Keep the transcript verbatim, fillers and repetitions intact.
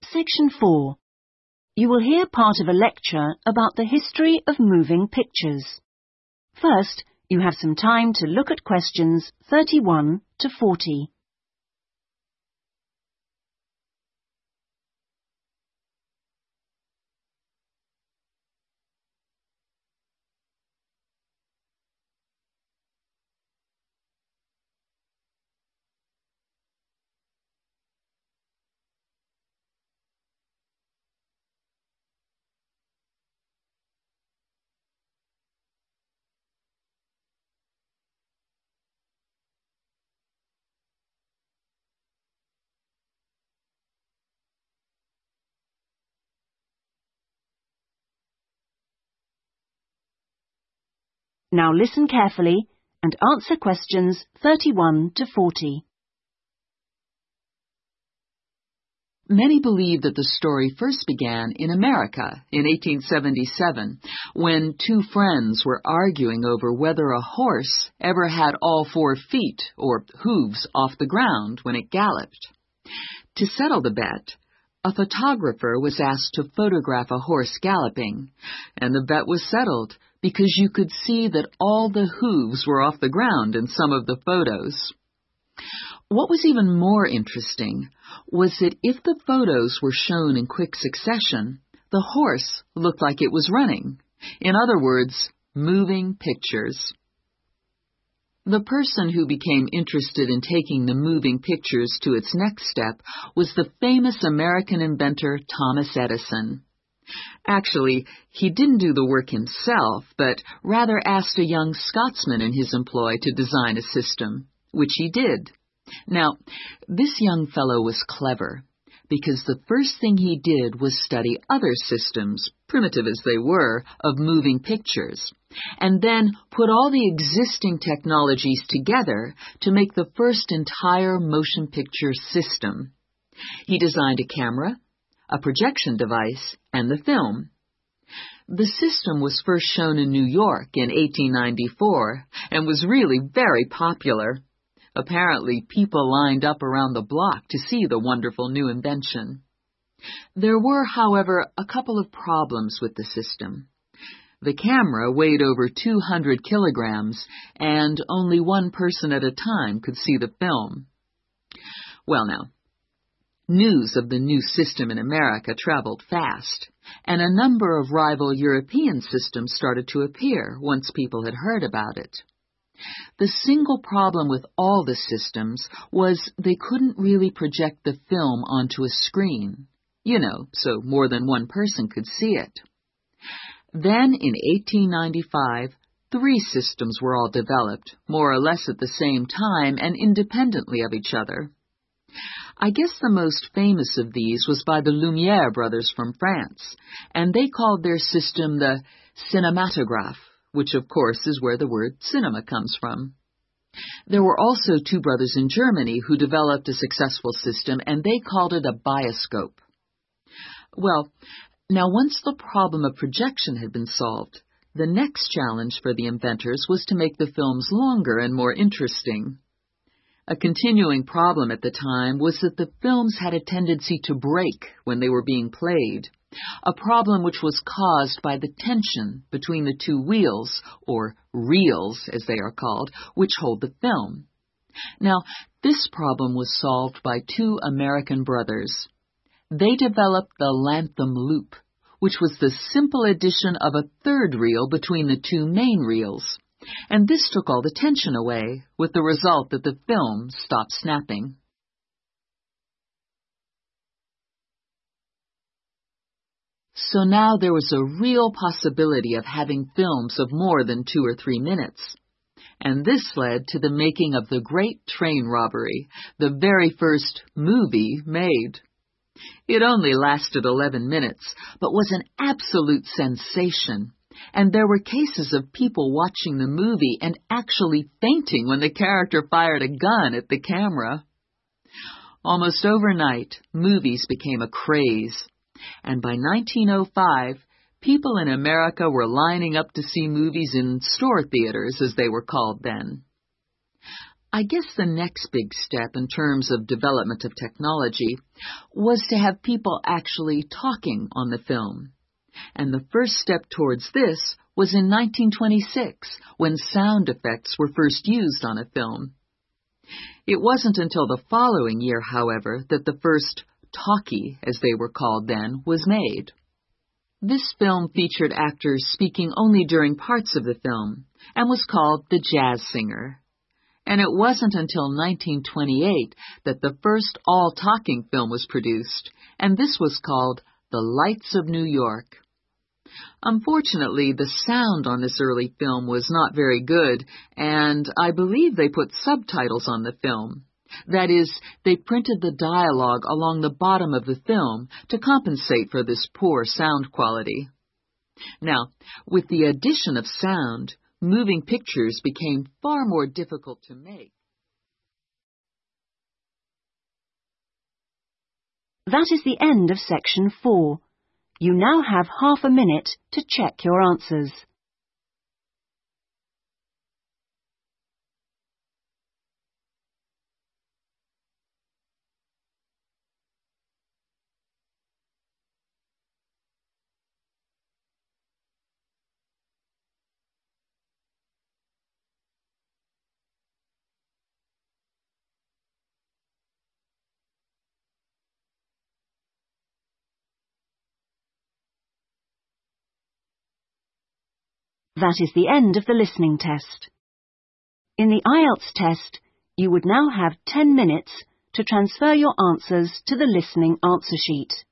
Section four. You will hear part of a lecture about the history of moving pictures. First, you have some time to look at questions thirty-one to forty. Now listen carefully and answer questions thirty-one to forty. Many believe that the story first began in America in eighteen seventy-seven, when two friends were arguing over whether a horse ever had all four feet, or hooves, off the ground when it galloped. To settle the bet, a photographer was asked to photograph a horse galloping, and the bet was settled because you could see that all the hooves were off the ground in some of the photos. What was even more interesting was that if the photos were shown in quick succession, the horse looked like it was running. In other words, moving pictures. The person who became interested in taking the moving pictures to its next step was the famous American inventor Thomas Edison. Actually, he didn't do the work himself, but rather asked a young Scotsman in his employ to design a system, which he did. Now, this young fellow was clever, because the first thing he did was study other systems, primitive as they were, of moving pictures, and then put all the existing technologies together to make the first entire motion picture system. He designed a camera, a projection device, and the film. The system was first shown in New York in eighteen ninety-four and was really very popular. Apparently, people lined up around the block to see the wonderful new invention. There were, however, a couple of problems with the system. The camera weighed over two hundred kilograms, and only one person at a time could see the film. Well now, news of the new system in America traveled fast, and a number of rival European systems started to appear once people had heard about it. The single problem with all the systems was they couldn't really project the film onto a screen, you know, so more than one person could see it. Then in eighteen ninety-five, three systems were all developed, more or less at the same time and independently of each other. I guess the most famous of these was by the Lumière brothers from France, and they called their system the cinematograph, which of course is where the word cinema comes from. There were also two brothers in Germany who developed a successful system, and they called it a bioscope. Well, now once the problem of projection had been solved, the next challenge for the inventors was to make the films longer and more interesting. A continuing problem at the time was that the films had a tendency to break when they were being played, a problem which was caused by the tension between the two wheels, or reels as they are called, which hold the film. Now, this problem was solved by two American brothers. They developed the Latham loop, which was the simple addition of a third reel between the two main reels. And this took all the tension away, with the result that the film stopped snapping. So now there was a real possibility of having films of more than two or three minutes. And this led to the making of The Great Train Robbery, the very first movie made. It only lasted eleven minutes, but was an absolute sensation. And there were cases of people watching the movie and actually fainting when the character fired a gun at the camera. Almost overnight, movies became a craze, and by nineteen oh five, people in America were lining up to see movies in store theaters, as they were called then. I guess the next big step in terms of development of technology was to have people actually talking on the film. And the first step towards this was in nineteen twenty-six, when sound effects were first used on a film. It wasn't until the following year, however, that the first talkie, as they were called then, was made. This film featured actors speaking only during parts of the film and was called The Jazz Singer. And it wasn't until nineteen twenty-eight that the first all-talking film was produced, and this was called The Lights of New York. Unfortunately, the sound on this early film was not very good, and I believe they put subtitles on the film. That is, they printed the dialogue along the bottom of the film to compensate for this poor sound quality. Now, with the addition of sound, moving pictures became far more difficult to make. That is the end of section four. You now have half a minute to check your answers. That is the end of the listening test. In the I E L T S test, you would now have ten minutes to transfer your answers to the listening answer sheet.